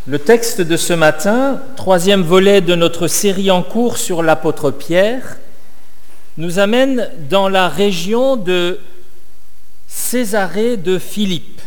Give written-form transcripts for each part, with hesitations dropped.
Le texte de ce matin, troisième volet de notre série en cours sur l'apôtre Pierre, nous amène dans la région de Césarée de Philippe.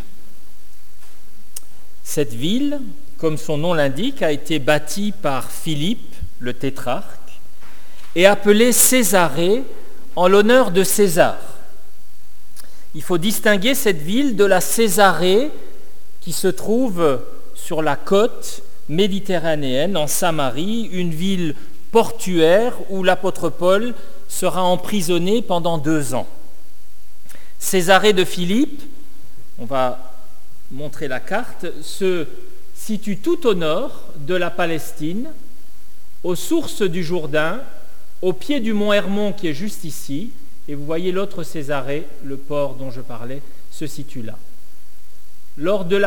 Cette ville, comme son nom l'indique, a été bâtie par Philippe, le tétrarque, et appelée Césarée en l'honneur de César. Il faut distinguer cette ville de la Césarée qui se trouve sur la côte méditerranéenne, en Samarie, une ville portuaire où l'apôtre Paul sera emprisonné pendant 2 ans. Césarée de Philippe, on va montrer la carte, se situe tout au nord de la Palestine, aux sources du Jourdain, au pied du mont Hermon qui est juste ici, et vous voyez l'autre Césarée, le port dont je parlais, se situe là. Lors de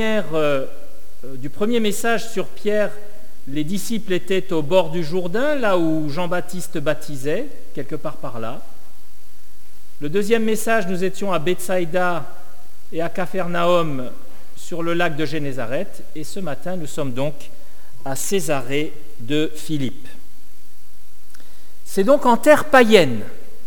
du premier message sur Pierre, les disciples étaient au bord du Jourdain, là où Jean-Baptiste baptisait, quelque part par là. Le deuxième message, nous étions à Bethsaïda et à Capharnaüm sur le lac de Génézareth, et ce matin, nous sommes donc à Césarée de Philippe. C'est donc en terre païenne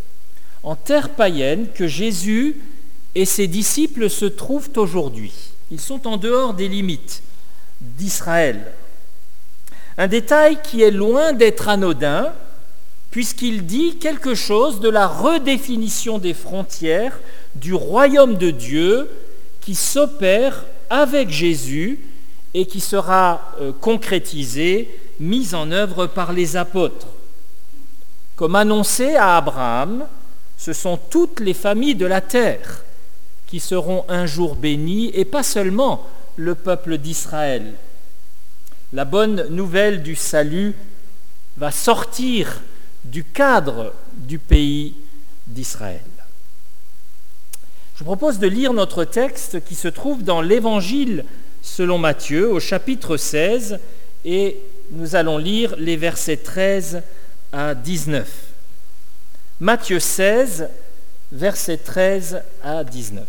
que Jésus et ses disciples se trouvent aujourd'hui. Ils sont en dehors des limites d'Israël. Un détail qui est loin d'être anodin, puisqu'il dit quelque chose de la redéfinition des frontières du royaume de Dieu qui s'opère avec Jésus et qui sera concrétisé, mis en œuvre par les apôtres. Comme annoncé à Abraham, ce sont toutes les familles de la terre qui seront un jour bénies, et pas seulement le peuple d'Israël. La bonne nouvelle du salut va sortir du cadre du pays d'Israël. Je vous propose de lire notre texte qui se trouve dans l'Évangile selon Matthieu, au chapitre 16, et nous allons lire les versets 13 à 19. Matthieu 16, versets 13 à 19.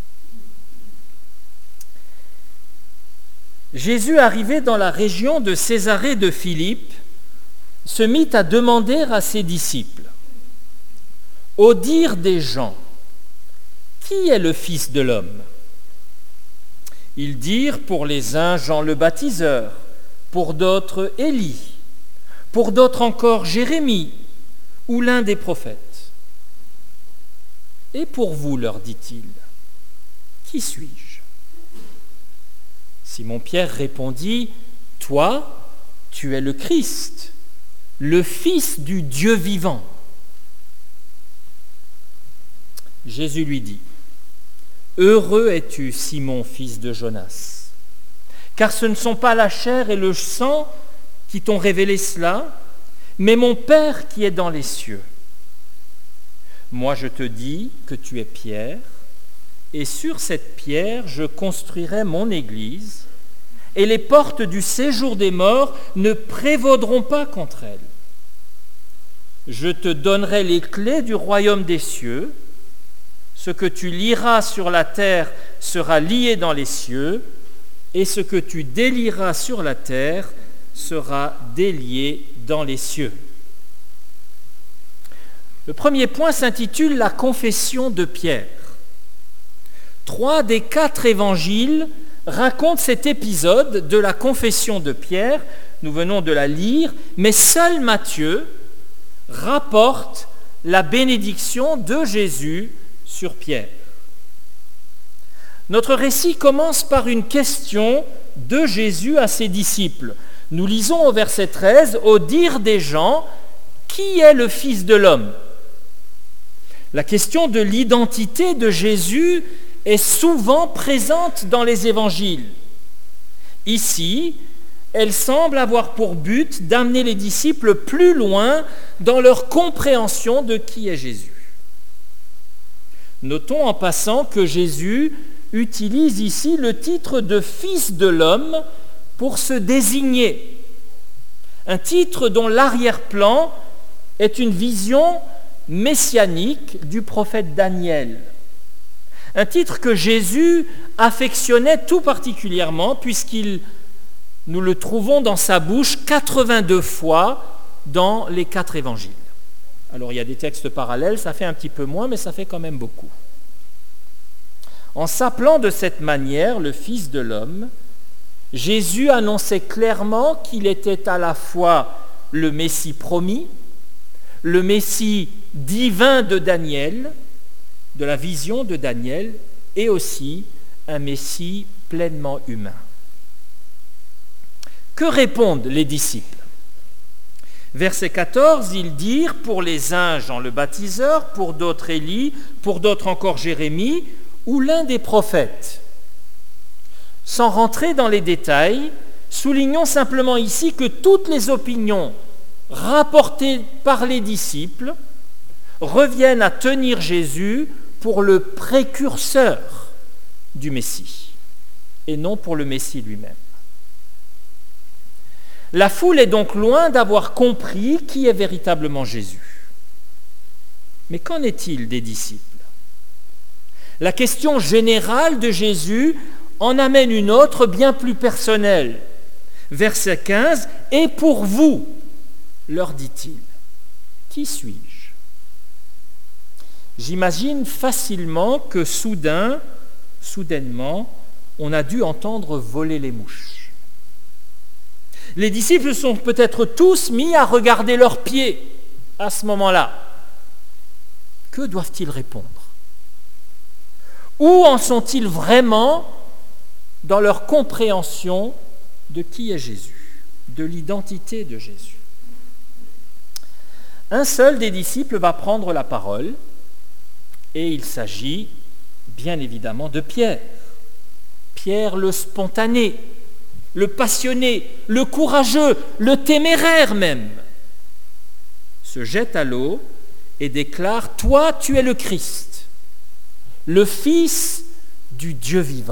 Jésus, arrivé dans la région de Césarée de Philippe, se mit à demander à ses disciples, « Au dire des gens, qui est le Fils de l'homme ?» Ils dirent pour les uns Jean le baptiseur, pour d'autres Élie, pour d'autres encore Jérémie ou l'un des prophètes. « Et pour vous, leur dit-il, qui suis-je » Simon-Pierre répondit, « Toi, tu es le Christ, le Fils du Dieu vivant. » Jésus lui dit, « Heureux es-tu, Simon, fils de Jonas, car ce ne sont pas la chair et le sang qui t'ont révélé cela, mais mon Père qui est dans les cieux. Moi je te dis que tu es Pierre, et sur cette pierre je construirai mon Église, et les portes du séjour des morts ne prévaudront pas contre elle. Je te donnerai les clés du royaume des cieux. Ce que tu lieras sur la terre sera lié dans les cieux, et ce que tu délieras sur la terre sera délié dans les cieux. » Le premier point s'intitule « La confession de Pierre ». 3 des 4 évangiles racontent cet épisode de la confession de Pierre. Nous venons de la lire, mais seul Matthieu rapporte la bénédiction de Jésus sur Pierre. Notre récit commence par une question de Jésus à ses disciples. Nous lisons au verset 13, « Au dire des gens, qui est le Fils de l'homme ?» La question de l'identité de Jésus est souvent présente dans les évangiles. Ici, elle semble avoir pour but d'amener les disciples plus loin dans leur compréhension de qui est Jésus. Notons en passant que Jésus utilise ici le titre de Fils de l'homme pour se désigner. Un titre dont l'arrière-plan est une vision messianique du prophète Daniel. Un titre que Jésus affectionnait tout particulièrement puisqu'il nous le trouvons dans sa bouche 82 fois dans les 4 évangiles. Alors il y a des textes parallèles, ça fait un petit peu moins, mais ça fait quand même beaucoup. En s'appelant de cette manière le Fils de l'homme, Jésus annonçait clairement qu'il était à la fois le Messie promis, le Messie divin de Daniel, de la vision de Daniel, et aussi un Messie pleinement humain. Que répondent les disciples ? Verset 14, ils dirent, pour les uns Jean le baptiseur, pour d'autres Élie, pour d'autres encore Jérémie, ou l'un des prophètes. Sans rentrer dans les détails, soulignons simplement ici que toutes les opinions rapportées par les disciples reviennent à tenir Jésus pour le précurseur du Messie, et non pour le Messie lui-même. La foule est donc loin d'avoir compris qui est véritablement Jésus. Mais qu'en est-il des disciples ? La question générale de Jésus en amène une autre bien plus personnelle. Verset 15, « Et pour vous, leur dit-il, qui suis-je » J'imagine facilement que soudainement, on a dû entendre voler les mouches. Les disciples sont peut-être tous mis à regarder leurs pieds à ce moment-là. Que doivent-ils répondre ? Où en sont-ils vraiment dans leur compréhension de qui est Jésus, de l'identité de Jésus ? Un seul des disciples va prendre la parole, et il s'agit bien évidemment de Pierre. Pierre le spontané, le passionné, le courageux, le téméraire même, se jette à l'eau et déclare « Toi, tu es le Christ, le Fils du Dieu vivant. »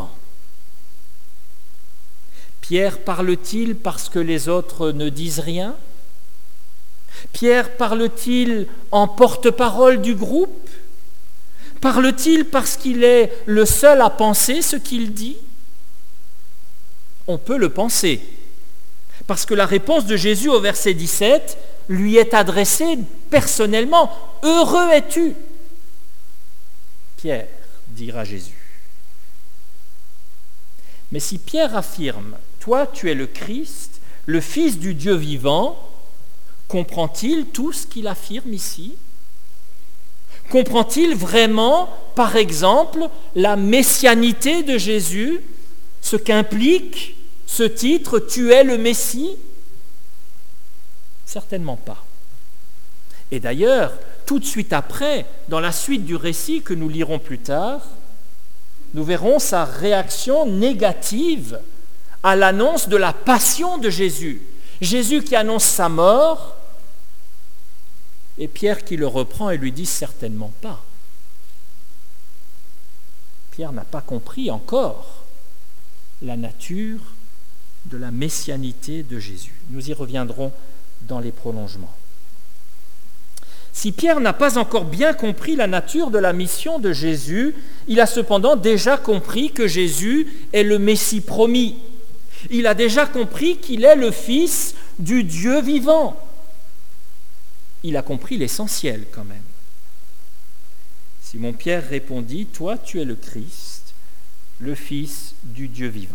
Pierre parle-t-il parce que les autres ne disent rien ? Pierre parle-t-il en porte-parole du groupe ? Parle-t-il parce qu'il est le seul à penser ce qu'il dit ? On peut le penser, parce que la réponse de Jésus au verset 17 lui est adressée personnellement. « Heureux es-tu » Pierre, dira Jésus. Mais si Pierre affirme « Toi, tu es le Christ, le Fils du Dieu vivant », comprend-il tout ce qu'il affirme ici ? Comprend-il vraiment, par exemple, la messianité de Jésus, ce qu'implique ce titre « Tu es le Messie » ? Certainement pas. Et d'ailleurs, tout de suite après, dans la suite du récit que nous lirons plus tard, nous verrons sa réaction négative à l'annonce de la passion de Jésus. Jésus qui annonce sa mort, et Pierre qui le reprend et lui dit « Certainement pas ». Pierre n'a pas compris encore la nature de la messianité de Jésus. Nous y reviendrons dans les prolongements. Si Pierre n'a pas encore bien compris la nature de la mission de Jésus, il a cependant déjà compris que Jésus est le Messie promis. Il a déjà compris qu'il est le Fils du Dieu vivant. Il a compris l'essentiel quand même. Simon-Pierre répondit, « Toi, tu es le Christ, le Fils du Dieu vivant. »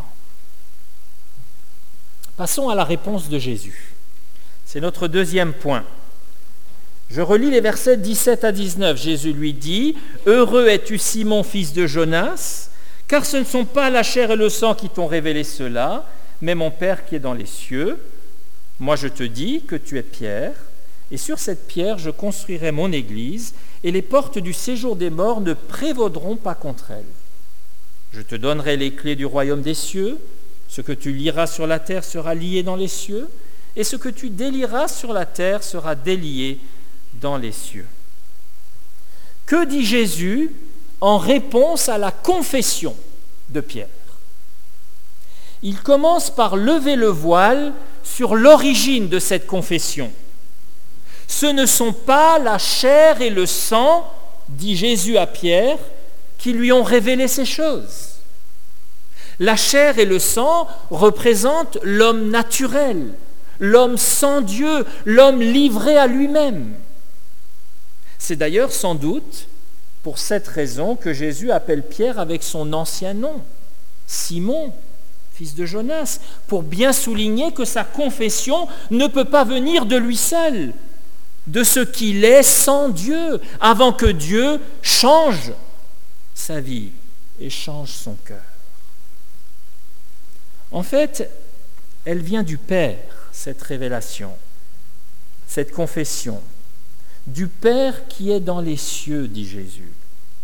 Passons à la réponse de Jésus. C'est notre deuxième point. Je relis les versets 17 à 19. Jésus lui dit, « Heureux es-tu, Simon, fils de Jonas, car ce ne sont pas la chair et le sang qui t'ont révélé cela, mais mon Père qui est dans les cieux. Moi je te dis que tu es Pierre, et sur cette pierre je construirai mon église, et les portes du séjour des morts ne prévaudront pas contre elle. Je te donnerai les clés du royaume des cieux. Ce que tu lieras sur la terre sera lié dans les cieux, et ce que tu délieras sur la terre sera délié dans les cieux. » Que dit Jésus en réponse à la confession de Pierre ? Il commence par lever le voile sur l'origine de cette confession. Ce ne sont pas la chair et le sang, dit Jésus à Pierre, qui lui ont révélé ces choses. La chair et le sang représentent l'homme naturel, l'homme sans Dieu, l'homme livré à lui-même. C'est d'ailleurs sans doute pour cette raison que Jésus appelle Pierre avec son ancien nom, Simon, fils de Jonas, pour bien souligner que sa confession ne peut pas venir de lui seul, de ce qu'il est sans Dieu, avant que Dieu change sa vie et change son cœur. En fait, elle vient du Père, cette révélation, cette confession, du Père qui est dans les cieux, dit Jésus.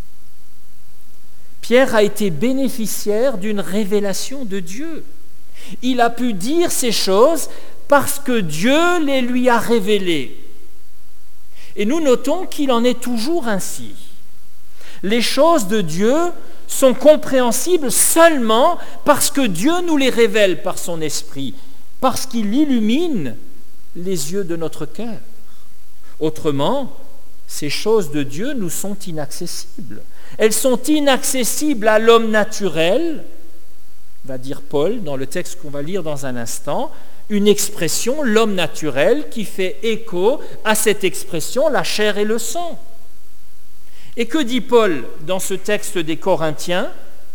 Pierre a été bénéficiaire d'une révélation de Dieu. Il a pu dire ces choses parce que Dieu les lui a révélées. Et nous notons qu'il en est toujours ainsi. Les choses de Dieu sont compréhensibles seulement parce que Dieu nous les révèle par son esprit, parce qu'il illumine les yeux de notre cœur. Autrement, ces choses de Dieu nous sont inaccessibles. Elles sont inaccessibles à l'homme naturel, va dire Paul dans le texte qu'on va lire dans un instant, une expression, l'homme naturel, qui fait écho à cette expression, la chair et le sang. Et que dit Paul dans ce texte des Corinthiens ?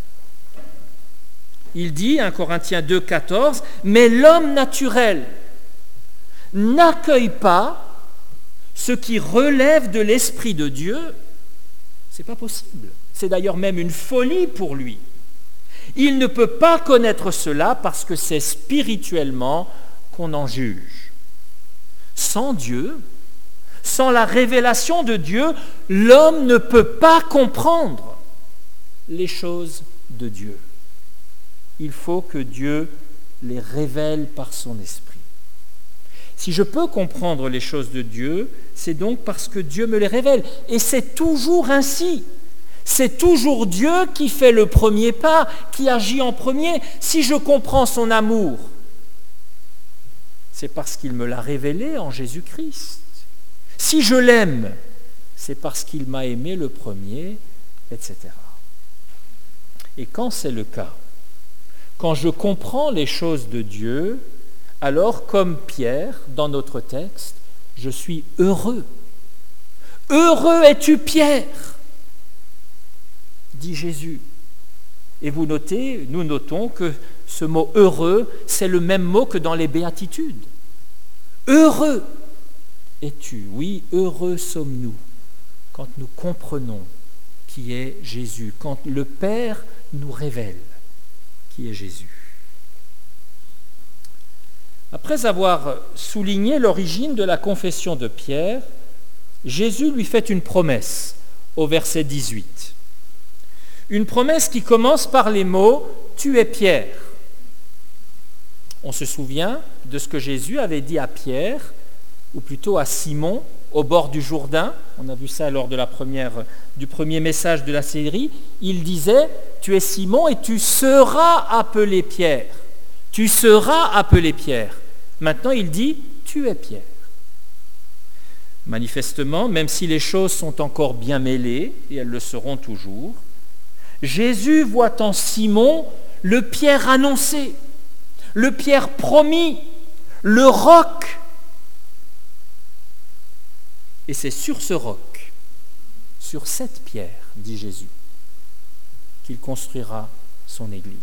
Il dit, 1 Corinthiens 2, 14, « Mais l'homme naturel n'accueille pas ce qui relève de l'Esprit de Dieu. » Ce n'est pas possible. C'est d'ailleurs même une folie pour lui. Il ne peut pas connaître cela parce que c'est spirituellement qu'on en juge. Sans Dieu, sans la révélation de Dieu, l'homme ne peut pas comprendre les choses de Dieu. Il faut que Dieu les révèle par son esprit. Si je peux comprendre les choses de Dieu, c'est donc parce que Dieu me les révèle. Et c'est toujours ainsi. C'est toujours Dieu qui fait le premier pas, qui agit en premier. Si je comprends son amour, c'est parce qu'il me l'a révélé en Jésus-Christ. Si je l'aime, c'est parce qu'il m'a aimé le premier, etc. Et quand c'est le cas, quand je comprends les choses de Dieu, alors comme Pierre, dans notre texte, je suis heureux. Heureux es-tu, Pierre, dit Jésus. Et nous notons que ce mot heureux, c'est le même mot que dans les béatitudes. Heureux es-tu. Oui, heureux sommes-nous quand nous comprenons qui est Jésus, quand le Père nous révèle qui est Jésus. Après avoir souligné l'origine de la confession de Pierre, Jésus lui fait une promesse au verset 18. Une promesse qui commence par les mots « Tu es Pierre ». On se souvient de ce que Jésus avait dit à Pierre, ou plutôt à Simon, au bord du Jourdain. On a vu ça lors de du premier message de la série. Il disait « Tu es Simon et tu seras appelé Pierre ». Tu seras appelé Pierre. Maintenant, il dit « Tu es Pierre ». Manifestement, même si les choses sont encore bien mêlées, et elles le seront toujours, Jésus voit en Simon le Pierre annoncé, le Pierre promis, le roc. Et c'est sur ce roc, sur cette pierre, dit Jésus, qu'il construira son Église.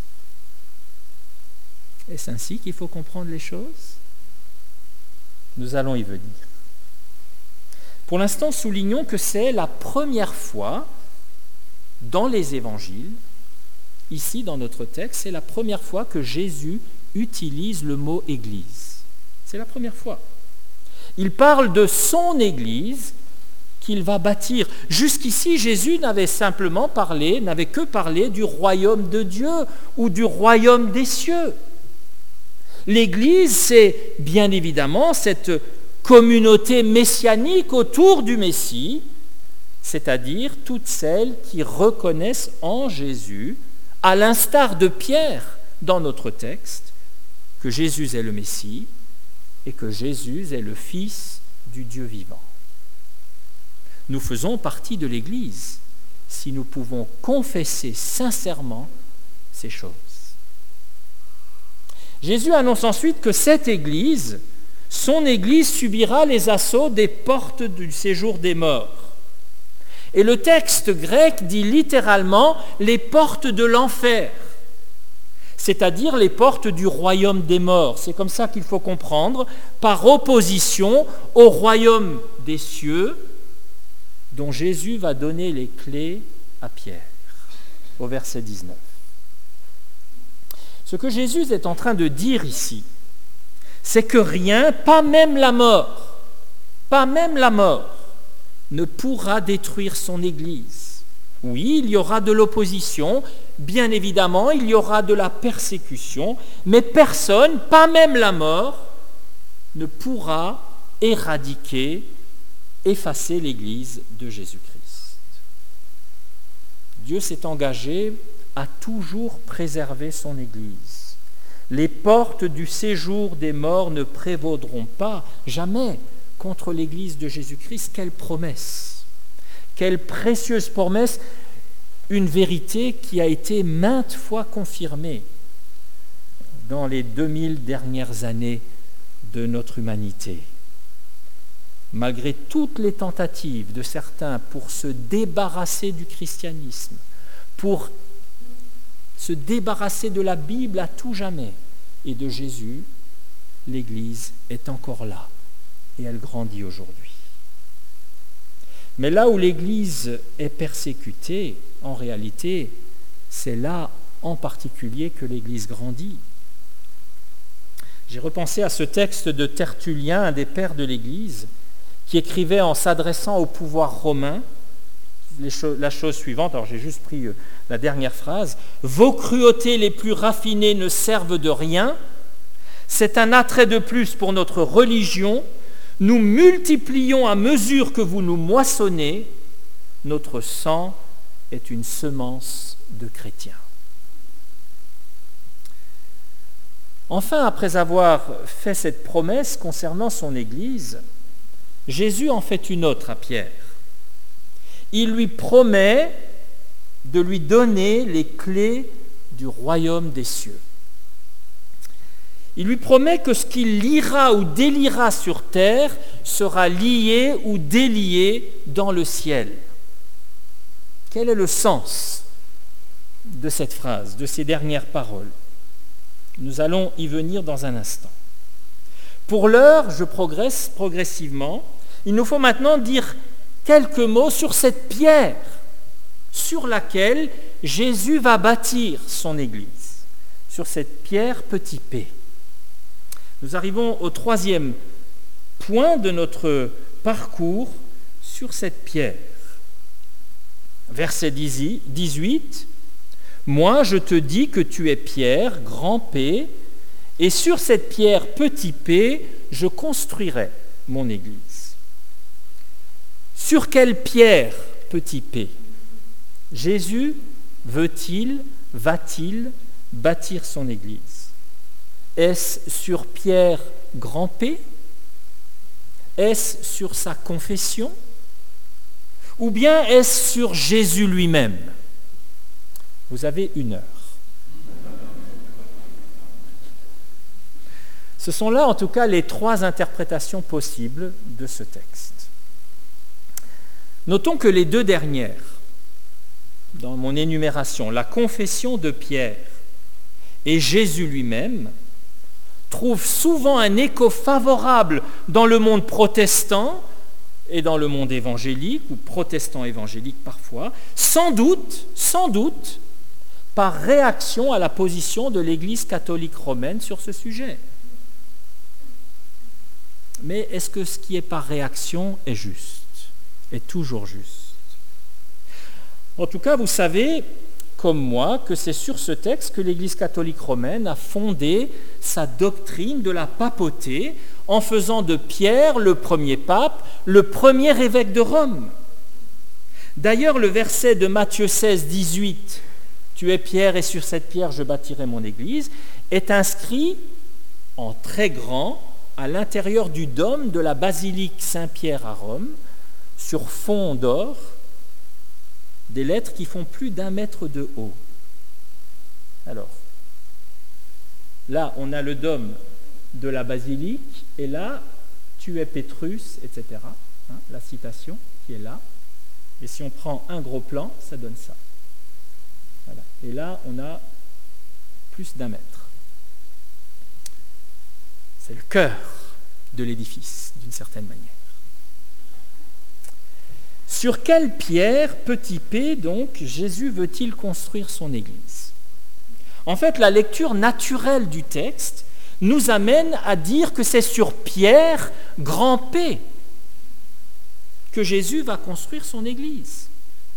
Est-ce ainsi qu'il faut comprendre les choses ? Nous allons y venir. Pour l'instant, soulignons que c'est la première fois dans les évangiles, ici dans notre texte, c'est la première fois que Jésus utilise le mot « Église ». C'est la première fois. Il parle de son Église qu'il va bâtir. Jusqu'ici, Jésus n'avait que parlé du royaume de Dieu ou du royaume des cieux. L'Église, c'est bien évidemment cette communauté messianique autour du Messie, c'est-à-dire toutes celles qui reconnaissent en Jésus, à l'instar de Pierre dans notre texte, que Jésus est le Messie et que Jésus est le Fils du Dieu vivant. Nous faisons partie de l'Église si nous pouvons confesser sincèrement ces choses. Jésus annonce ensuite que cette Église, son Église, subira les assauts des portes du séjour des morts. Et le texte grec dit littéralement les portes de l'enfer, c'est-à-dire les portes du royaume des morts. C'est comme ça qu'il faut comprendre, par opposition au royaume des cieux, dont Jésus va donner les clés à Pierre, au verset 19. Ce que Jésus est en train de dire ici, c'est que rien, pas même la mort, ne pourra détruire son Église. Oui, il y aura de l'opposition, bien évidemment, il y aura de la persécution, mais personne, pas même la mort, ne pourra éradiquer, effacer l'Église de Jésus-Christ. Dieu s'est engagé à toujours préserver son Église. Les portes du séjour des morts ne prévaudront pas, jamais, contre l'Église de Jésus-Christ. Quelle promesse! Quelle précieuse promesse! Une vérité qui a été maintes fois confirmée dans les 2000 dernières années de notre humanité. Malgré toutes les tentatives de certains pour se débarrasser du christianisme, pour se débarrasser de la Bible à tout jamais et de Jésus, l'Église est encore là et elle grandit aujourd'hui. Mais là où l'Église est persécutée, en réalité, c'est là en particulier que l'Église grandit. J'ai repensé à ce texte de Tertullien, un des pères de l'Église, qui écrivait en s'adressant au pouvoir romain la chose suivante, alors j'ai juste pris la dernière phrase: « Vos cruautés les plus raffinées ne servent de rien, c'est un attrait de plus pour notre religion, nous multiplions à mesure que vous nous moissonnez, notre sang est une semence de chrétiens. » Enfin, après avoir fait cette promesse concernant son Église, Jésus en fait une autre à Pierre. Il lui promet de lui donner les clés du royaume des cieux. Il lui promet que ce qu'il liera ou déliera sur terre sera lié ou délié dans le ciel. Quel est le sens de cette phrase, de ces dernières paroles? Nous allons y venir dans un instant. Pour l'heure, je progresse progressivement. Il nous faut maintenant dire quelques mots sur cette pierre sur laquelle Jésus va bâtir son Église, sur cette pierre petit p. Nous arrivons au troisième point de notre parcours sur cette pierre. Verset 18, « Moi je te dis que tu es Pierre, grand P, et sur cette pierre petit p, je construirai mon Église. » Sur quelle pierre petit p Jésus veut-il, va-t-il bâtir son Église? Est-ce sur Pierre grand P? Est-ce sur sa confession? Ou bien est-ce sur Jésus lui-même? Vous avez 1 heure. Ce sont là en tout cas les 3 interprétations possibles de ce texte. Notons que les 2 dernières, dans mon énumération, la confession de Pierre et Jésus lui-même, trouvent souvent un écho favorable dans le monde protestant et dans le monde évangélique, ou protestant évangélique parfois, sans doute, par réaction à la position de l'Église catholique romaine sur ce sujet. Mais est-ce que ce qui est par réaction est juste, est toujours juste? En tout cas, vous savez, comme moi, que c'est sur ce texte que l'Église catholique romaine a fondé sa doctrine de la papauté en faisant de Pierre, le premier pape, le premier évêque de Rome. D'ailleurs, le verset de Matthieu 16, 18, « Tu es Pierre et sur cette pierre je bâtirai mon Église », est inscrit en très grand à l'intérieur du dôme de la basilique Saint-Pierre à Rome, sur fond d'or, des lettres qui font plus d'1 mètre de haut. Alors, Là, on a le dôme de la basilique, et là, tu es Pétrus, etc. La citation qui est là. Et si on prend un gros plan, ça donne ça. Voilà. Et là, on a plus d'1 mètre. C'est le cœur de l'édifice, d'une certaine manière. Sur quelle pierre, petit p, donc, Jésus veut-il construire son Église ? En fait, la lecture naturelle du texte nous amène à dire que c'est sur Pierre, grand P, que Jésus va construire son Église.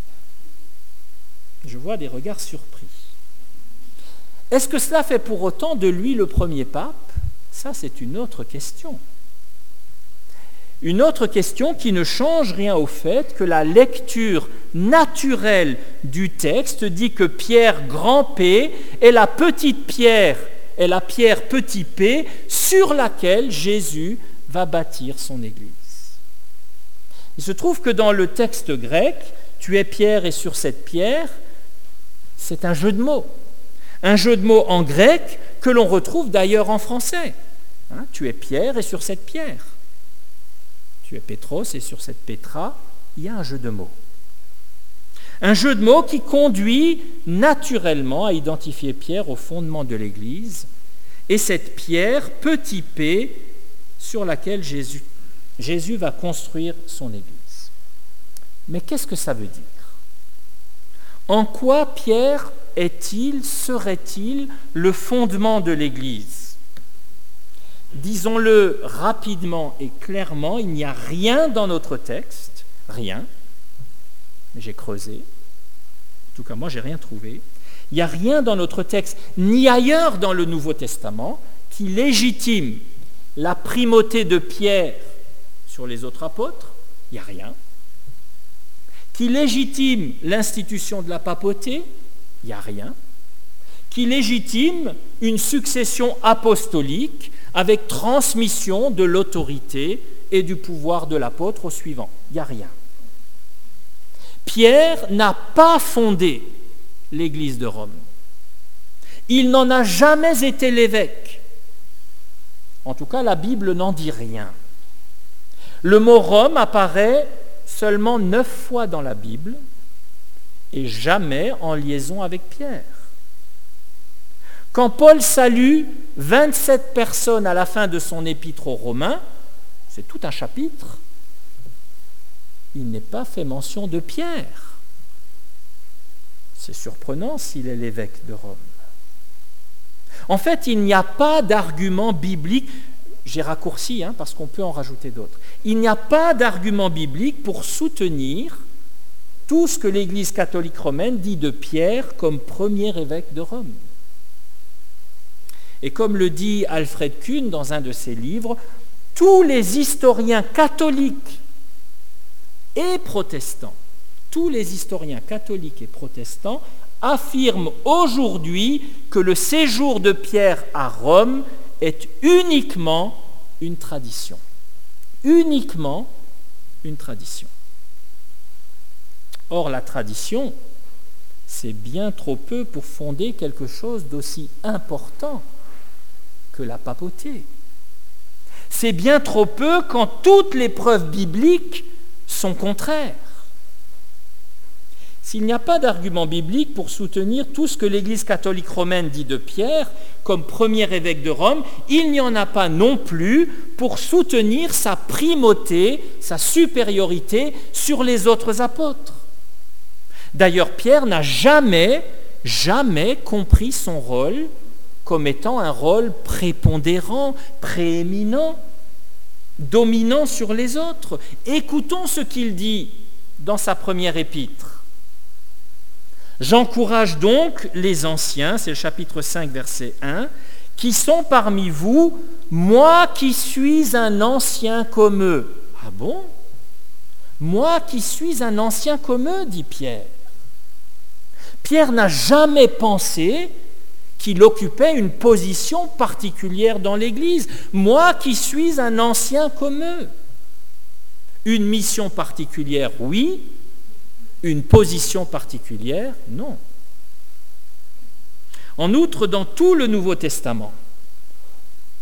Je vois des regards surpris. Est-ce que cela fait pour autant de lui le premier pape ? Ça, c'est une autre question. Une autre question qui ne change rien au fait que la lecture naturelle du texte dit que Pierre, grand P, est la petite pierre, est la pierre petit p, sur laquelle Jésus va bâtir son Église. Il se trouve que dans le texte grec, tu es pierre et sur cette pierre, c'est un jeu de mots. Un jeu de mots en grec que l'on retrouve d'ailleurs en français. Tu es pierre et sur cette pierre. Tu es Pétros et sur cette Pétra, il y a un jeu de mots. Un jeu de mots qui conduit naturellement à identifier Pierre au fondement de l'Église et cette pierre, petit p, sur laquelle Jésus va construire son Église. Mais qu'est-ce que ça veut dire ? En quoi Pierre serait-il le fondement de l'Église ? Disons-le rapidement et clairement, il n'y a rien dans notre texte, rien, j'ai creusé, en tout cas moi j'ai rien trouvé, il n'y a rien dans notre texte, ni ailleurs dans le Nouveau Testament, qui légitime la primauté de Pierre sur les autres apôtres, il n'y a rien, qui légitime l'institution de la papauté, il n'y a rien, qui légitime une succession apostolique avec transmission de l'autorité et du pouvoir de l'apôtre au suivant. Il n'y a rien. Pierre n'a pas fondé l'Église de Rome. Il n'en a jamais été l'évêque. En tout cas, la Bible n'en dit rien. Le mot Rome apparaît seulement 9 fois dans la Bible et jamais en liaison avec Pierre. Quand Paul salue 27 personnes à la fin de son épître aux Romains, c'est tout un chapitre, il n'est pas fait mention de Pierre. C'est surprenant s'il est l'évêque de Rome. En fait, il n'y a pas d'argument biblique, j'ai raccourci parce qu'on peut en rajouter d'autres, il n'y a pas d'argument biblique pour soutenir tout ce que l'Église catholique romaine dit de Pierre comme premier évêque de Rome. Et comme le dit Alfred Kuhn dans un de ses livres, tous les historiens catholiques et protestants, affirment aujourd'hui que le séjour de Pierre à Rome est uniquement une tradition. Uniquement une tradition. Or, la tradition, c'est bien trop peu pour fonder quelque chose d'aussi important que la papauté. C'est bien trop peu quand toutes les preuves bibliques sont contraires. S'il n'y a pas d'argument biblique pour soutenir tout ce que l'Église catholique romaine dit de Pierre comme premier évêque de Rome, il n'y en a pas non plus pour soutenir sa primauté, sa supériorité sur les autres apôtres. D'ailleurs, Pierre n'a jamais compris son rôle comme étant un rôle prépondérant, prééminent, dominant sur les autres. Écoutons ce qu'il dit dans sa première épître. « J'encourage donc les anciens, c'est le chapitre 5, verset 1, qui sont parmi vous, moi qui suis un ancien comme eux. » Ah bon ? Moi qui suis un ancien comme eux, dit Pierre. Pierre n'a jamais pensé qu'il occupait une position particulière dans l'Église. Moi qui suis un ancien comme eux. Une mission particulière, oui. Une position particulière, non. En outre, dans tout le Nouveau Testament,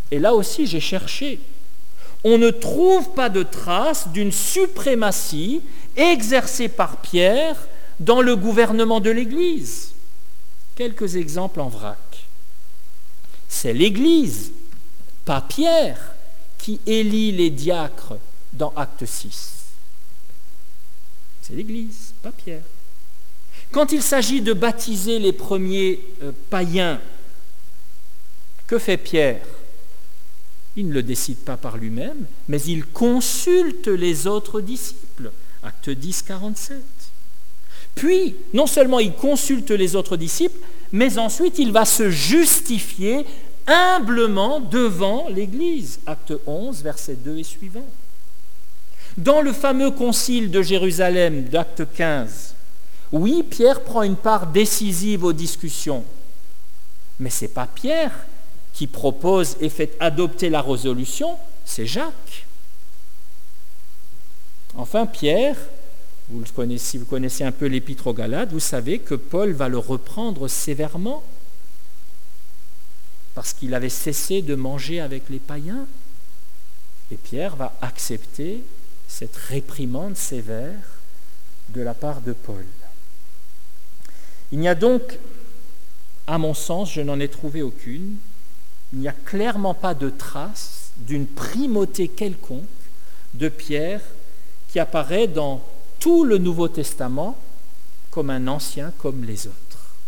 Et là aussi, j'ai cherché. On ne trouve pas de trace d'une suprématie exercée par Pierre dans le gouvernement de l'Église. Quelques exemples en vrac. C'est l'Église, pas Pierre, qui élit les diacres dans Acte 6. C'est l'Église, pas Pierre. Quand il s'agit de baptiser les premiers païens, que fait Pierre ? Il ne le décide pas par lui-même, mais il consulte les autres disciples. Acte 10, 47. Puis, non seulement il consulte les autres disciples, mais ensuite il va se justifier humblement devant l'Église. Acte 11, versets 2 et suivants. Dans le fameux concile de Jérusalem d'Acte 15, oui, Pierre prend une part décisive aux discussions, mais ce n'est pas Pierre qui propose et fait adopter la résolution, c'est Jacques. Enfin, Pierre, si vous connaissez un peu l'Épître aux Galates, vous savez que Paul va le reprendre sévèrement parce qu'il avait cessé de manger avec les païens. Et Pierre va accepter cette réprimande sévère de la part de Paul. Il n'y a donc, à mon sens, je n'en ai trouvé aucune, il n'y a clairement pas de trace d'une primauté quelconque de Pierre qui apparaît dans tout le Nouveau Testament comme un ancien comme les autres.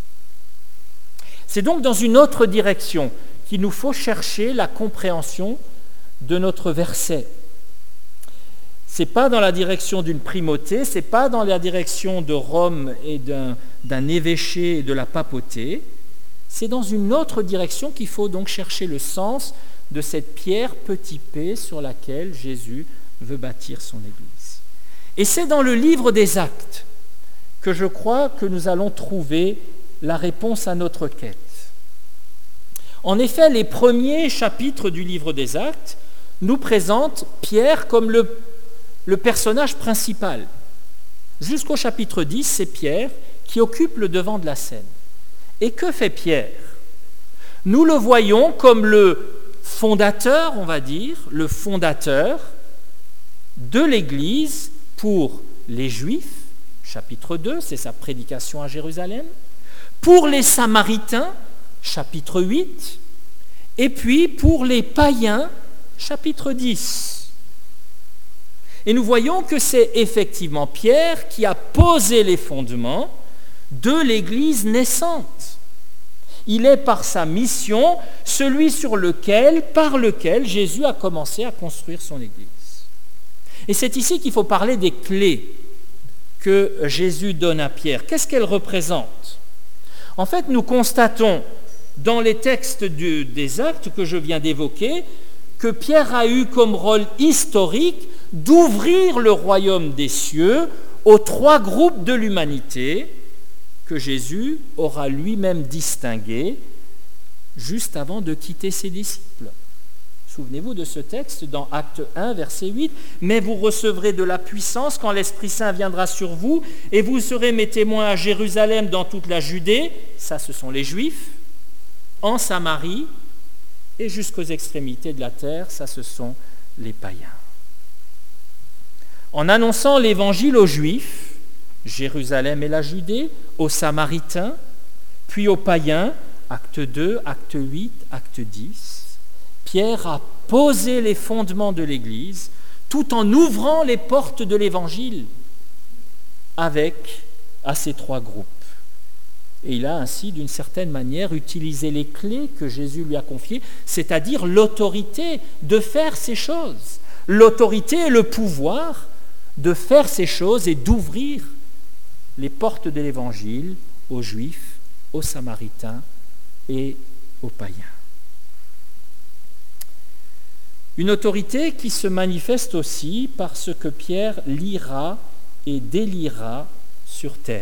C'est donc dans une autre direction qu'il nous faut chercher la compréhension de notre verset. Ce n'est pas dans la direction d'une primauté, ce n'est pas dans la direction de Rome et d'un évêché et de la papauté. C'est dans une autre direction qu'il faut donc chercher le sens de cette pierre petit p sur laquelle Jésus veut bâtir son Église. Et c'est dans le livre des Actes que je crois que nous allons trouver la réponse à notre quête. En effet, les premiers chapitres du livre des Actes nous présentent Pierre comme le personnage principal. Jusqu'au chapitre 10, c'est Pierre qui occupe le devant de la scène. Et que fait Pierre ? Nous le voyons comme le fondateur, on va dire, le fondateur de l'Église pour les Juifs, chapitre 2, c'est sa prédication à Jérusalem, pour les Samaritains, chapitre 8, et puis pour les païens, chapitre 10. Et nous voyons que c'est effectivement Pierre qui a posé les fondements de l'Église naissante. Il est par sa mission celui par lequel Jésus a commencé à construire son Église. Et c'est ici qu'il faut parler des clés que Jésus donne à Pierre. Qu'est-ce qu'elles représentent ? En fait, nous constatons dans les textes des Actes que je viens d'évoquer que Pierre a eu comme rôle historique d'ouvrir le royaume des cieux aux trois groupes de l'humanité que Jésus aura lui-même distingués juste avant de quitter ses disciples. Souvenez-vous de ce texte dans Acte 1, verset 8. « Mais vous recevrez de la puissance quand l'Esprit Saint viendra sur vous, et vous serez mes témoins à Jérusalem, dans toute la Judée, » ça ce sont les Juifs, « en Samarie, et jusqu'aux extrémités de la terre, ça ce sont les païens. » En annonçant l'Évangile aux Juifs, Jérusalem et la Judée, aux Samaritains, puis aux païens, acte 2, acte 8, acte 10, Pierre a posé les fondements de l'Église tout en ouvrant les portes de l'Évangile à ces trois groupes. Et il a ainsi, d'une certaine manière, utilisé les clés que Jésus lui a confiées, c'est-à-dire l'autorité de faire ces choses, l'autorité et le pouvoir de faire ces choses et d'ouvrir les portes de l'Évangile aux Juifs, aux Samaritains et aux païens. Une autorité qui se manifeste aussi par ce que Pierre lira et délira sur terre.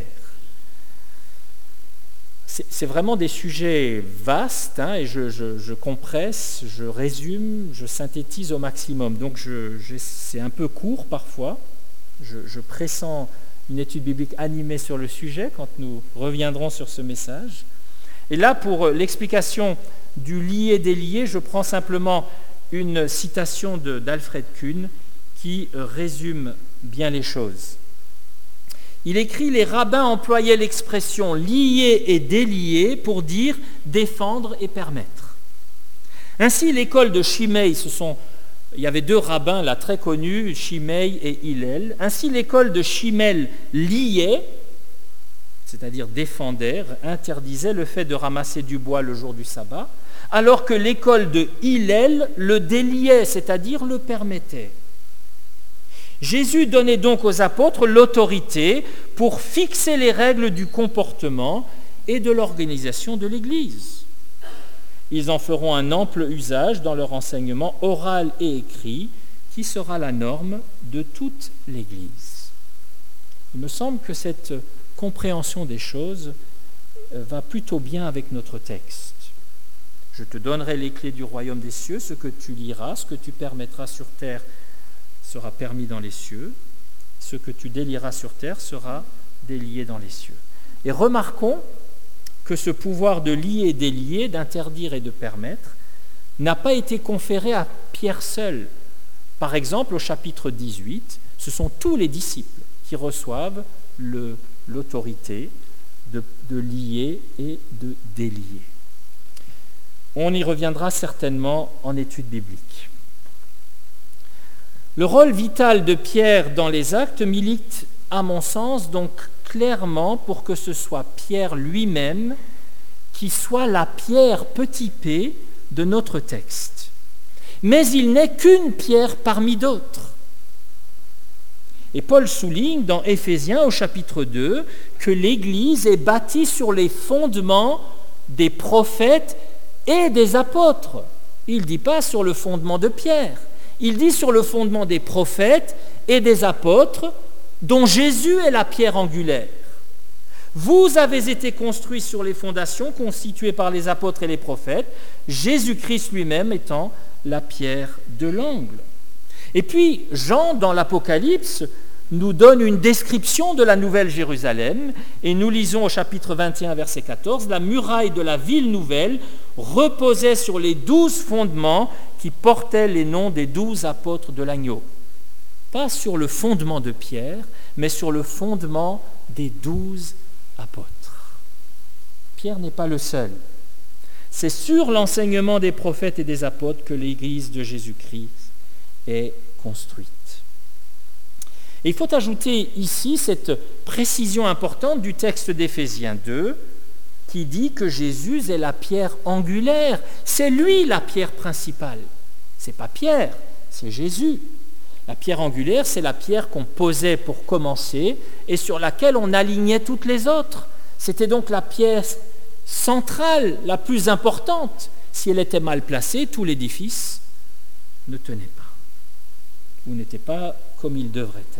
C'est vraiment des sujets vastes, et je compresse, je résume, je synthétise au maximum. Donc c'est un peu court parfois. Je pressens une étude biblique animée sur le sujet quand nous reviendrons sur ce message. Et là, pour l'explication du lié-délié, je prends simplement une citation d'Alfred Kuhn qui résume bien les choses. Il écrit « Les rabbins employaient l'expression lier et délier pour dire défendre et permettre. Ainsi, l'école de Shimei, il y avait deux rabbins là très connus, Shimei et Hillel. Ainsi, l'école de Shimei liait, c'est-à-dire défendait, interdisait le fait de ramasser du bois le jour du sabbat, alors que l'école de Hillel le déliait, c'est-à-dire le permettait. Jésus donnait donc aux apôtres l'autorité pour fixer les règles du comportement et de l'organisation de l'Église. Ils en feront un ample usage dans leur enseignement oral et écrit, qui sera la norme de toute l'Église. Il me semble que cette compréhension des choses va plutôt bien avec notre texte. Je te donnerai les clés du royaume des cieux, ce que tu liras, ce que tu permettras sur terre sera permis dans les cieux, ce que tu délieras sur terre sera délié dans les cieux. Et remarquons que ce pouvoir de lier et délier, d'interdire et de permettre, n'a pas été conféré à Pierre seul. Par exemple, au chapitre 18, ce sont tous les disciples qui reçoivent l'autorité de lier et de délier. On y reviendra certainement en étude biblique. Le rôle vital de Pierre dans les actes milite, à mon sens, donc clairement pour que ce soit Pierre lui-même qui soit la pierre petit p de notre texte. Mais il n'est qu'une pierre parmi d'autres. Et Paul souligne dans Éphésiens au chapitre 2 que l'Église est bâtie sur les fondements des prophètes et des apôtres. Il ne dit pas sur le fondement de Pierre. Il dit sur le fondement des prophètes et des apôtres, dont Jésus est la pierre angulaire. Vous avez été construits sur les fondations constituées par les apôtres et les prophètes, Jésus-Christ lui-même étant la pierre de l'angle. Et puis, Jean, dans l'Apocalypse, nous donne une description de la Nouvelle Jérusalem, et nous lisons au chapitre 21, verset 14, « La muraille de la ville nouvelle reposait sur les 12 fondements qui portaient les noms des 12 apôtres de l'agneau. » Pas sur le fondement de Pierre, mais sur le fondement des 12 apôtres. Pierre n'est pas le seul. C'est sur l'enseignement des prophètes et des apôtres que l'Église de Jésus-Christ est construite. Et il faut ajouter ici cette précision importante du texte d'Éphésiens 2 qui dit que Jésus est la pierre angulaire. C'est lui la pierre principale. Ce n'est pas Pierre, c'est Jésus. La pierre angulaire, c'est la pierre qu'on posait pour commencer et sur laquelle on alignait toutes les autres. C'était donc la pierre centrale, la plus importante. Si elle était mal placée, tout l'édifice ne tenait pas ou n'était pas comme il devrait être.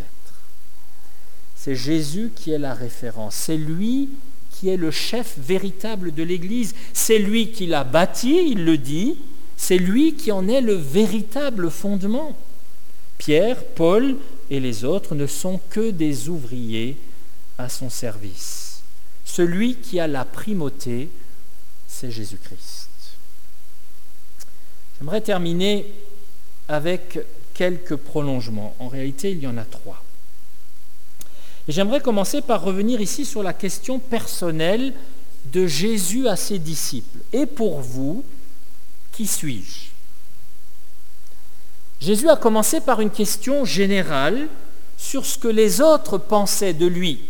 C'est Jésus qui est la référence. C'est lui qui est le chef véritable de l'Église. C'est lui qui l'a bâtie, il le dit. C'est lui qui en est le véritable fondement. Pierre, Paul et les autres ne sont que des ouvriers à son service. Celui qui a la primauté, c'est Jésus-Christ. J'aimerais terminer avec quelques prolongements. En réalité, il y en a 3. Et j'aimerais commencer par revenir ici sur la question personnelle de Jésus à ses disciples. Et pour vous, qui suis-je ? Jésus a commencé par une question générale sur ce que les autres pensaient de lui.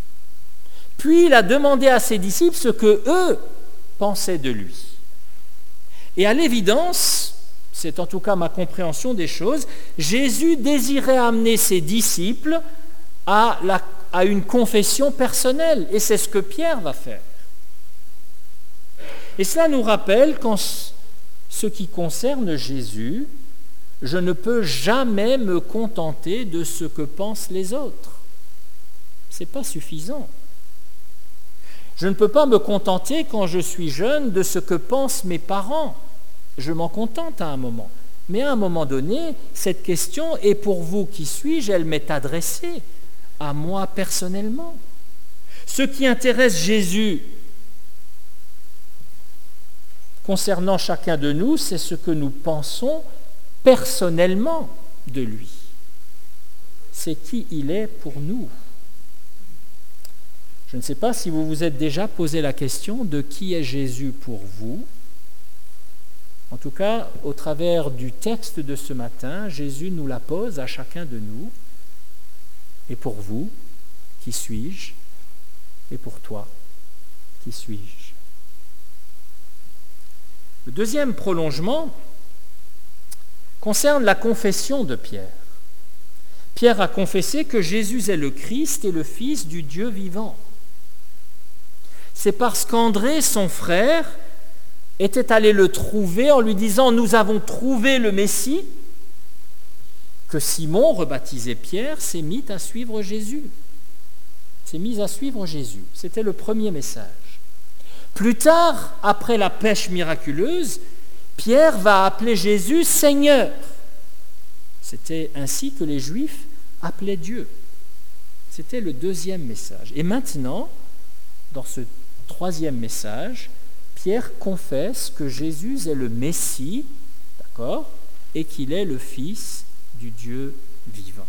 Puis il a demandé à ses disciples ce que eux pensaient de lui. Et à l'évidence, c'est en tout cas ma compréhension des choses, Jésus désirait amener ses disciples à une confession personnelle. Et c'est ce que Pierre va faire. Et cela nous rappelle qu'en ce qui concerne Jésus, je ne peux jamais me contenter de ce que pensent les autres. Ce n'est pas suffisant. Je ne peux pas me contenter, quand je suis jeune, de ce que pensent mes parents. Je m'en contente à un moment. Mais à un moment donné, cette question, et pour vous, qui suis-je, elle m'est adressée à moi personnellement. Ce qui intéresse Jésus, concernant chacun de nous, c'est ce que nous pensons personnellement de lui. C'est qui il est pour nous. Je ne sais pas si vous vous êtes déjà posé la question de qui est Jésus pour vous. En tout cas, au travers du texte de ce matin, Jésus nous la pose à chacun de nous. Et pour vous, qui suis-je? Et pour toi, qui suis-je? Le deuxième prolongement concerne la confession de Pierre. Pierre a confessé que Jésus est le Christ et le Fils du Dieu vivant. C'est parce qu'André, son frère, était allé le trouver en lui disant « Nous avons trouvé le Messie » que Simon, rebaptisé Pierre, s'est mis à suivre Jésus. C'était le premier message. Plus tard, après la pêche miraculeuse, Pierre va appeler Jésus Seigneur. C'était ainsi que les Juifs appelaient Dieu. C'était le deuxième message. Et maintenant, dans ce troisième message, Pierre confesse que Jésus est le Messie, d'accord, et qu'il est le Fils du Dieu vivant.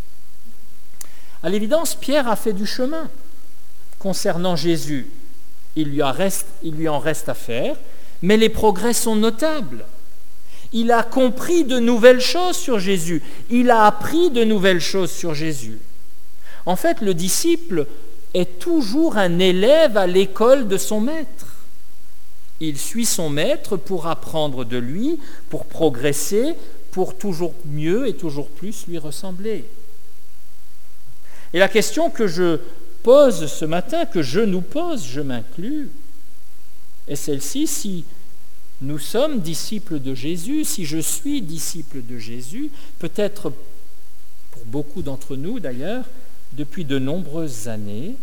À l'évidence, Pierre a fait du chemin concernant Jésus. Il lui en reste à faire, mais les progrès sont notables. Il a compris de nouvelles choses sur Jésus. Il a appris de nouvelles choses sur Jésus. En fait, le disciple est toujours un élève à l'école de son maître. Il suit son maître pour apprendre de lui, pour progresser, pour toujours mieux et toujours plus lui ressembler. Et la question que je pose ce matin, que je nous pose, je m'inclus, est celle-ci: si nous sommes disciples de Jésus, si je suis disciple de Jésus, peut-être pour beaucoup d'entre nous d'ailleurs, depuis de nombreuses années,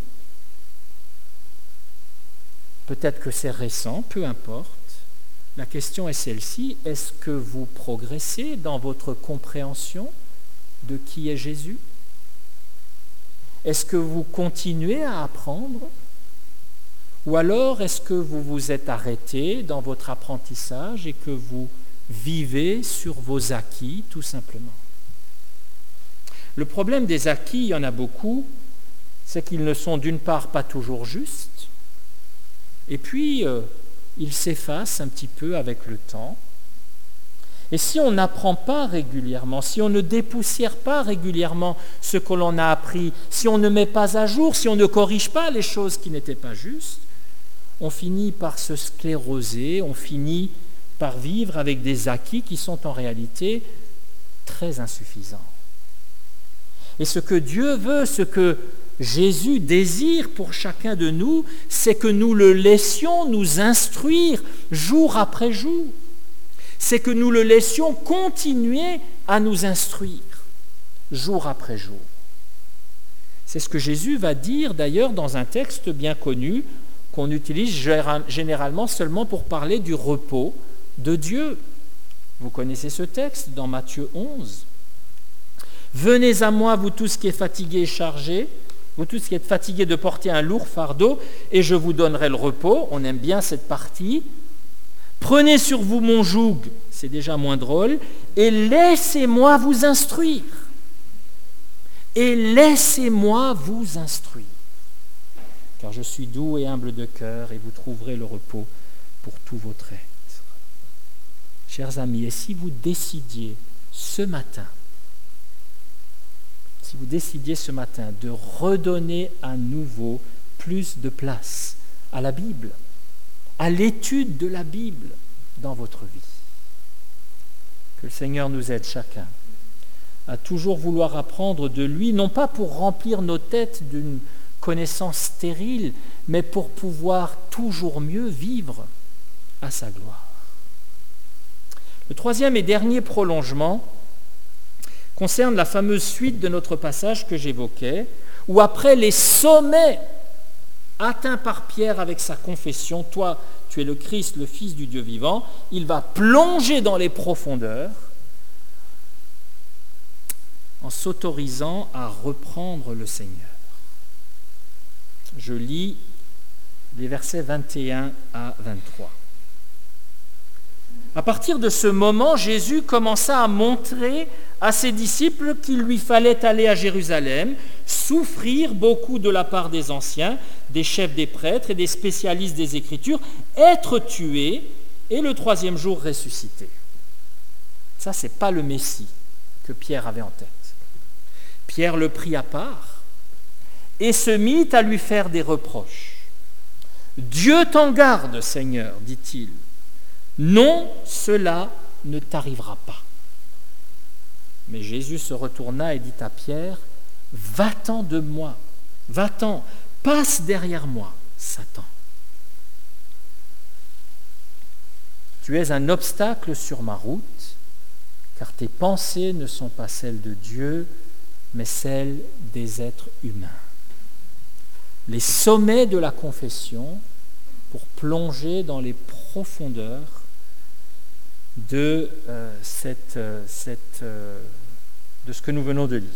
peut-être que c'est récent, peu importe, la question est celle-ci: est-ce que vous progressez dans votre compréhension de qui est Jésus? Est-ce que vous continuez à apprendre? Ou alors est-ce que vous vous êtes arrêté dans votre apprentissage et que vous vivez sur vos acquis tout simplement? Le problème des acquis, il y en a beaucoup, c'est qu'ils ne sont d'une part pas toujours justes, et puis ils s'effacent un petit peu avec le temps. Et si on n'apprend pas régulièrement, si on ne dépoussière pas régulièrement ce que l'on a appris, si on ne met pas à jour, si on ne corrige pas les choses qui n'étaient pas justes, on finit par se scléroser, on finit par vivre avec des acquis qui sont en réalité très insuffisants. Et ce que Dieu veut, ce que Jésus désire pour chacun de nous, c'est que nous le laissions nous instruire jour après jour. C'est que nous le laissions continuer à nous instruire jour après jour. C'est ce que Jésus va dire d'ailleurs dans un texte bien connu qu'on utilise généralement seulement pour parler du repos de Dieu. Vous connaissez ce texte dans Matthieu 11. « Venez à moi, vous tous qui êtes fatigués et chargés, vous tous qui êtes fatigués de porter un lourd fardeau, et je vous donnerai le repos. » On aime bien cette partie. « Prenez sur vous mon joug, c'est déjà moins drôle, et laissez-moi vous instruire. » Et laissez-moi vous instruire. Car je suis doux et humble de cœur, et vous trouverez le repos pour tout votre être. Chers amis, et si vous décidiez ce matin de redonner à nouveau plus de place à la Bible, à l'étude de la Bible dans votre vie. Que le Seigneur nous aide chacun à toujours vouloir apprendre de lui, non pas pour remplir nos têtes d'une connaissance stérile, mais pour pouvoir toujours mieux vivre à sa gloire. Le troisième et dernier prolongement concerne la fameuse suite de notre passage que j'évoquais, où après les sommets atteints par Pierre avec sa confession, « Toi, tu es le Christ, le Fils du Dieu vivant », il va plonger dans les profondeurs en s'autorisant à reprendre le Seigneur. Je lis les versets 21 à 23. À partir de ce moment, Jésus commença à montrer à ses disciples qu'il lui fallait aller à Jérusalem, souffrir beaucoup de la part des anciens, des chefs des prêtres et des spécialistes des Écritures, être tué et le troisième jour ressuscité. Ça, ce n'est pas le Messie que Pierre avait en tête. Pierre le prit à part et se mit à lui faire des reproches. « Dieu t'en garde, Seigneur, dit-il. Non, cela ne t'arrivera pas. » Mais Jésus se retourna et dit à Pierre, « Va-t'en de moi, va-t'en, passe derrière moi, Satan. Tu es un obstacle sur ma route, car tes pensées ne sont pas celles de Dieu, mais celles des êtres humains. » Les sommets de la confession pour plonger dans les profondeurs de ce que nous venons de lire.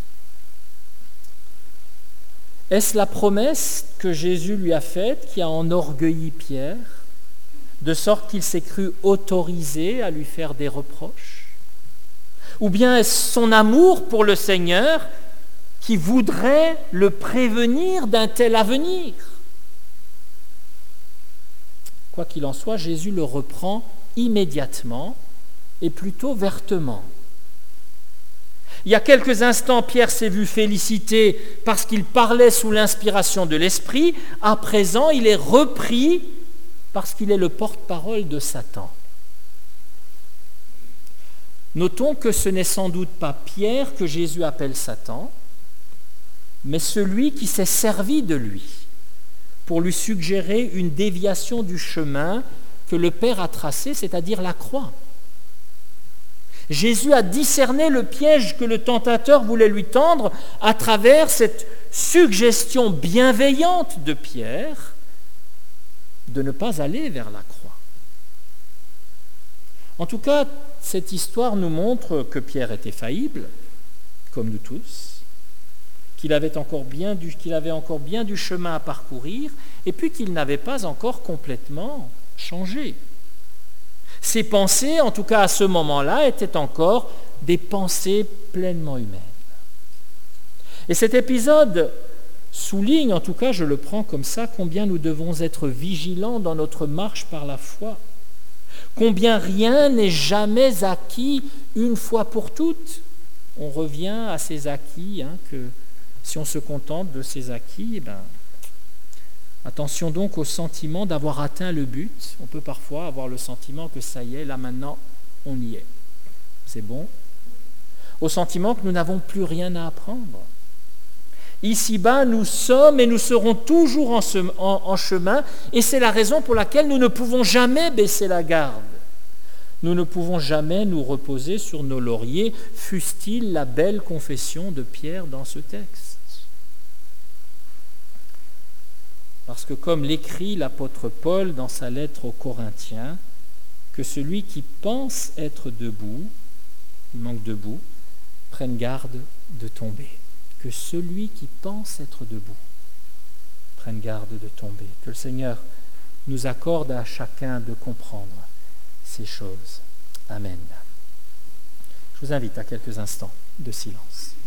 Est-ce la promesse que Jésus lui a faite qui a enorgueilli Pierre, de sorte qu'il s'est cru autorisé à lui faire des reproches? Ou bien est-ce son amour pour le Seigneur qui voudrait le prévenir d'un tel avenir? Quoi qu'il en soit, Jésus le reprend immédiatement et plutôt vertement. Il y a quelques instants, Pierre s'est vu félicité parce qu'il parlait sous l'inspiration de l'Esprit. À présent, il est repris parce qu'il est le porte-parole de Satan. Notons que ce n'est sans doute pas Pierre que Jésus appelle Satan, mais celui qui s'est servi de lui pour lui suggérer une déviation du chemin que le Père a tracé, c'est-à-dire la croix. Jésus a discerné le piège que le tentateur voulait lui tendre à travers cette suggestion bienveillante de Pierre de ne pas aller vers la croix. En tout cas, cette histoire nous montre que Pierre était faillible, comme nous tous, qu'il avait encore bien du chemin à parcourir, et puis qu'il n'avait pas encore complètement changé. Ses pensées, en tout cas à ce moment-là, étaient encore des pensées pleinement humaines. Et cet épisode souligne, en tout cas je le prends comme ça, combien nous devons être vigilants dans notre marche par la foi, combien rien n'est jamais acquis une fois pour toutes. On revient à ces acquis, que si on se contente de ces acquis, attention donc au sentiment d'avoir atteint le but. On peut parfois avoir le sentiment que ça y est, là maintenant, on y est. C'est bon. Au sentiment que nous n'avons plus rien à apprendre. Ici-bas, nous sommes et nous serons toujours en chemin, et c'est la raison pour laquelle nous ne pouvons jamais baisser la garde. Nous ne pouvons jamais nous reposer sur nos lauriers, fût-il la belle confession de Pierre dans ce texte. Parce que comme l'écrit l'apôtre Paul dans sa lettre aux Corinthiens, que celui qui pense être debout, il manque debout, prenne garde de tomber. Que celui qui pense être debout prenne garde de tomber. Que le Seigneur nous accorde à chacun de comprendre ces choses. Amen. Je vous invite à quelques instants de silence.